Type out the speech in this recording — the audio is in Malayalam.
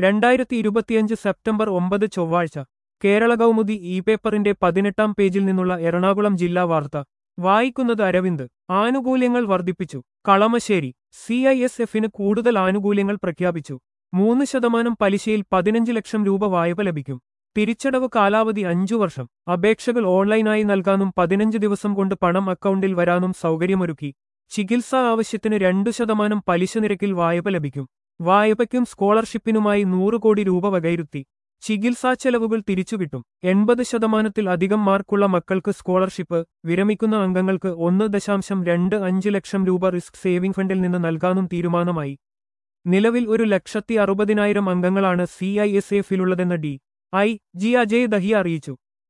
2025 സെപ്റ്റംബർ 9 ചൊവ്വാഴ്ച കേരള കൗമുദി ഇ പേപ്പറിന്റെ 18-ാം പേജിൽ നിന്നുള്ള എറണാകുളം ജില്ലാ വാർത്ത വായിക്കുന്നത് അരവിന്ദ്. ആനുകൂല്യങ്ങൾ വർദ്ധിപ്പിച്ചു. കളമശ്ശേരി. CISFന് കൂടുതൽ ആനുകൂല്യങ്ങൾ പ്രഖ്യാപിച്ചു. 3% പലിശയിൽ 15 ലക്ഷം രൂപ വായ്പ ലഭിക്കും. തിരിച്ചടവ് കാലാവധി 5 വർഷം. അപേക്ഷകൾ ഓൺലൈനായി നൽകാനും 15 ദിവസം കൊണ്ട് പണം അക്കൗണ്ടിൽ വരാനും സൗകര്യമൊരുക്കി. ചികിത്സാ ആവശ്യത്തിന് 2% പലിശ നിരക്കിൽ വായ്പ ലഭിക്കും. വായ്പയ്ക്കും സ്കോളർഷിപ്പിനുമായി 100 കോടി രൂപ വകയിരുത്തി. ചികിത്സാ ചെലവുകൾ തിരിച്ചുകിട്ടും. 80% അധികം മാർക്കുള്ള മക്കൾക്ക് സ്കോളർഷിപ്പ്, വിരമിക്കുന്ന അംഗങ്ങൾക്ക് 1.25 ലക്ഷം രൂപ റിസ്ക് സേവിംഗ് ഫണ്ടിൽ നിന്ന് നൽകാനും തീരുമാനമായി. നിലവിൽ 1,60,000 അംഗങ്ങളാണ് CISFലുള്ളതെന്ന് DIG അജയ് ദഹിയ അറിയിച്ചു.